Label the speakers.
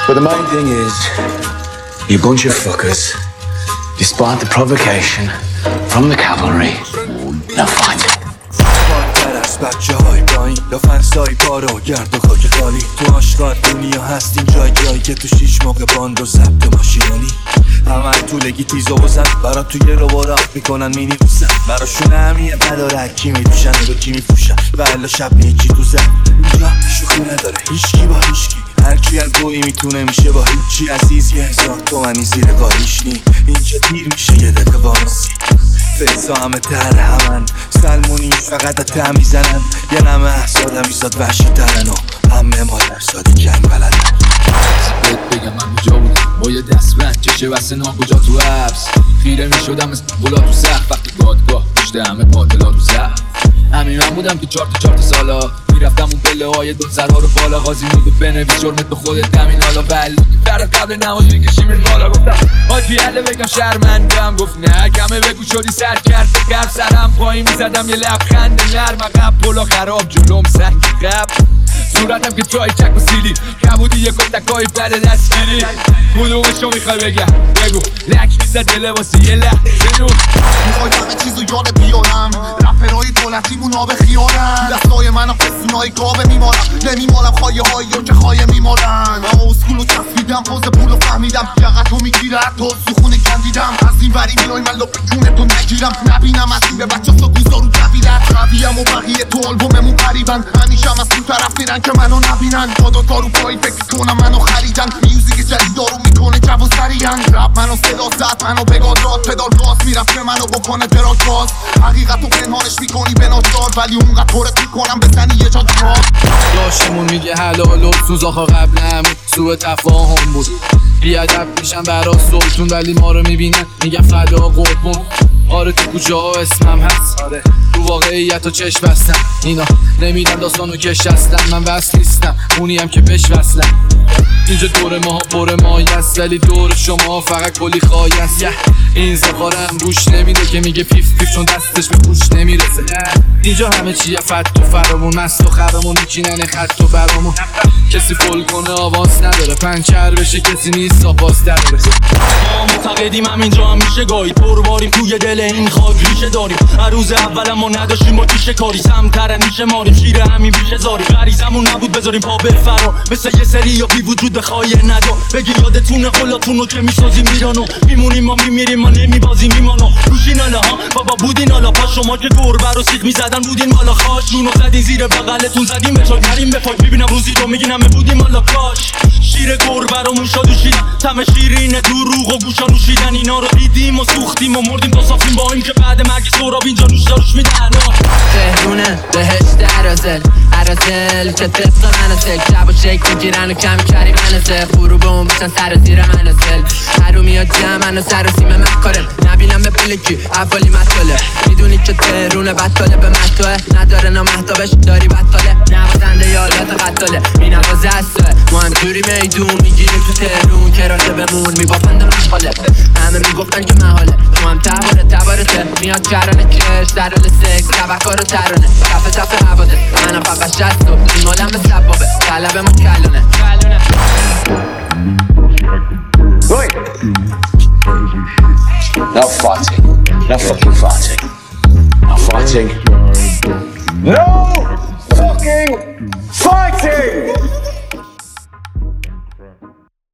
Speaker 1: But the main thing is, you bunch of fuckers, despite the provocation from the cavalry, now fight.
Speaker 2: بچه های پایین لافن سای پارو گرد و خاک خالی تو آشغال دنیا هستیم جایی که تو 6 موقع باند و ضبط ماشینانی همه طولگی تیز و بزن برا توی رو راه میکنن مینی بوسن براشون همیه نداره کی میدوشن و کی میفوشن و الا شب نیکی تو زن اینجا شوخی نداره هیچکی با هیچکی هرکی از گویی میتونه میشه با هیچی عزیز 1000 تومنی زیر قالیش نی اینجا دیر میشه یه دقیقه وانسی فیضا همه تر همن سلمونی فقط اتم میزنن یه نمه احسادم ایزاد وحشی ترن و همه ما درساد جنگ بلدن
Speaker 3: بهت بگم من کجا بودم با یه دستبند چشه بسته ناکجا تو حبس خیره میشدم مثل گلا تو سخت وقتی دادگاه پشت همه قاتلا تو زخم همین من بودم که 4 تا سالا میرفتم اون پله های دو سرها رو بالا قاضی بوده بنویس جرمت به خودت همین حالا بله برای قبل نماز میکشیمت بالا گفتم حاجی عله بگم شرمندم گفت نه کمه بگو شدی سر کرد قبل سرم پایین میزدم یه لبخند نرم عقب پلا خراب جلوم سنگ قبل صورتم که چای چک و سیلی کبودی یه کتکای بد دستگیری کدومشو میخوای بگم بگو لک میزد دل واسه یه لحظه نور
Speaker 4: میخوای همه چیزو یاد بیارم رپرهای دولتیمون آب خیارن دستای من فسونای گاوه میمارم نمیمالم خواهی هایی که خواهی میمالن اما اسکولو چسبیدم پاز پولو فهمیدم یقتو میگیره حتی سخونه کندیدم از این وری میای من لپ جونتو نگیرم نبینم از این به بچه سا گوزارو دویلت قویم و بقیه تو آلبوممون قریبن همیشه هم از تو طرف میرن که منو نبینن پاداکارو پایی فکر کنم منو خریدن میوزیک جدید دارو میکنه جو سریعن رپ منو صدا زد منو بگاد داد پدال گاز میرفته منو بکنه دراج باز حقیقتو پنهانش میکنی به ناچار ولی اونقدر پرت میکنم بزنی یه جا جواب
Speaker 3: داشتمون میگه حلال و سوز آخا قبلم سوء تفاهم بود بیادب میشن برا سلطون ولی ما رو میبینن میگن فدا قربون آره تو کجا اسمم هست آره تو واقعیت و چشم بستم اینا نمیدن داستانو کش هستم من وصل نیستم اونیم که بهش وصلم اینجا دور ما پر مایی است ولی دور شما فقط کلی خواهی است این زخارم گوش نمیده که میگه پیف پیف چون دستش به گوش نمیرسه اینجا همه چیه فت و فرامون مست و خرمون میچینن خط و برامون کسی فل کنه آواز نداره پنچر بشه کسی نیست آواز در بشه
Speaker 5: ما معتقدیم همینجا هم میشه گاهی پرواریم توی دل این خاک ریشه داریم هر روز اول ما نداشتیم با تیشه کاری سمتر نیشه ماریم شیر همین بیشه زاریم غریزمون نبود بذاریم پا به فرا مثل یه سری یا بی وجود بخوای ندا بگی یادتونه قلاتونو که میسازیم میرانو میمونیم ما میمیریم ما نمیبازیم ایمانو روشین حالا ها بابا بودین حالا پا شما که گربه رو سیخ میزدن بودین مالا خاش جونو زدین زیر بغلتون زدیم به چای کریم به پاک میبینم روزی رو میگین همه بودیم مالا کاش شیر گربه رو موشا دوشیدن تم شیرینه دروغ و گوشا نوشیدن اینا رو دیدیم و سوختیم و مردیم تا صافیم با این که بعد مرگ سراب اینجا روش داروش میدن
Speaker 6: تهرونه بهشت عرازل که طبق منازل شب و شک میگیرن و کمی کری منازل غروب اون میشن سر زیر منازل حرومی ها جمعن و سر و سیم مکارم نبینم به پلکی اولی مطاله میدونی که تهرونه بطاله به مطاله نداره نامحتابش داری بطاله نوازنده یادات قطاله می نواز هسته ما هم جوری میدون میگیریم تو تهرون کراته بمون میبافند مقاله همه میگفتن که محاله تو هم تبارته میاد کرانه کش در حال سکس تبکار و ترانه تفه حواده منم فقط شست و این مالم به سبابه طلب ما کلونه
Speaker 1: Right. No fighting. No fucking fighting. No fighting.